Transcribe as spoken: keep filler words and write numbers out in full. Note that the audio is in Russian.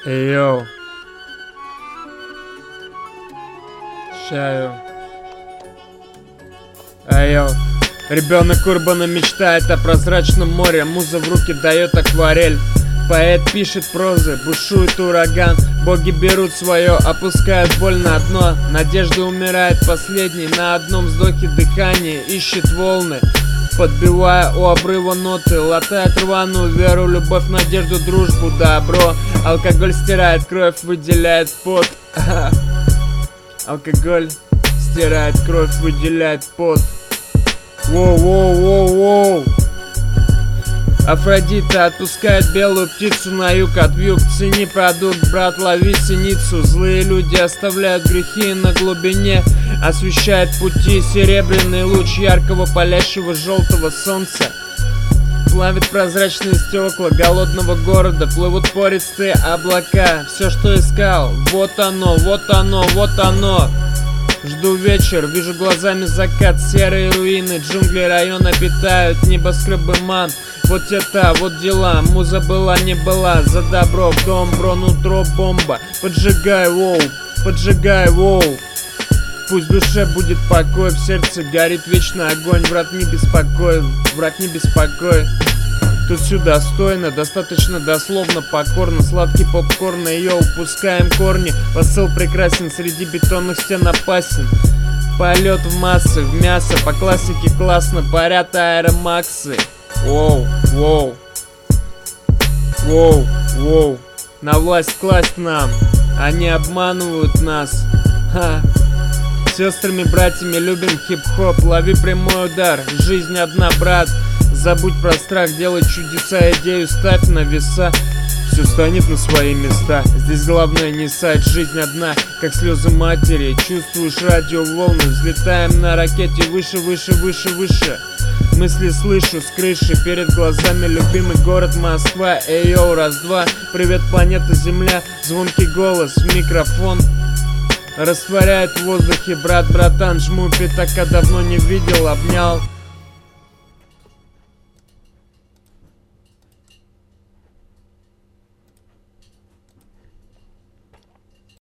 Эй, йоу. Чаю. Эй, йоу. Ребенок урбана мечтает о прозрачном море. Муза в руки дает акварель. Поэт пишет прозы, бушует ураган. Боги берут свое, опускают боль на дно. Надежда умирает последней, на одном вздохе дыхание ищет волны. Подбивая у обрыва ноты, латает рваную веру, любовь, надежду, дружбу, добро. Алкоголь стирает кровь, выделяет пот. Алкоголь стирает кровь, выделяет пот. Воу-воу-воу-воу. Афродита отпускает белую птицу на юг от вьюг. Цени продукт, брат, лови синицу. Злые люди оставляют грехи на глубине. Освещает пути серебряный луч яркого палящего желтого солнца. Плавит прозрачные стекла голодного города. Плывут пористые облака. Все, что искал, вот оно, вот оно, вот оно. Жду вечер, вижу глазами закат. Серые руины, джунгли района питают небоскребы ман. Вот это, вот дела, муза была, не была. За добро в дом, бро, нутро, бомба. Поджигай, воу, поджигай, воу. Пусть в душе будет покой, в сердце горит вечный огонь. Враг не беспокой, враг не беспокой. Тут все достойно, достаточно дословно, покорно. Сладкий попкорн, йоу, пускаем корни. Посыл прекрасен, среди бетонных стен опасен. Полет в массы, в мясо, по классике классно. Парят аэромаксы. Воу, воу. Воу, воу. На власть класть нам, они обманывают нас. Ха. Сестрами, братьями любим хип-хоп. Лови прямой удар, жизнь одна, брат. Забудь про страх, делай чудеса, идею ставь на веса. Все станет на свои места. Здесь главное не сайт, жизнь одна, как слезы матери. Чувствуешь радиоволны, взлетаем на ракете выше, выше, выше, выше. Мысли слышу с крыши, перед глазами любимый город Москва. Эй, йоу, раз-два, привет, планета Земля. Звонкий голос в микрофон растворяет в воздухе, брат, братан. Жму пятака, давно не видел, обнял.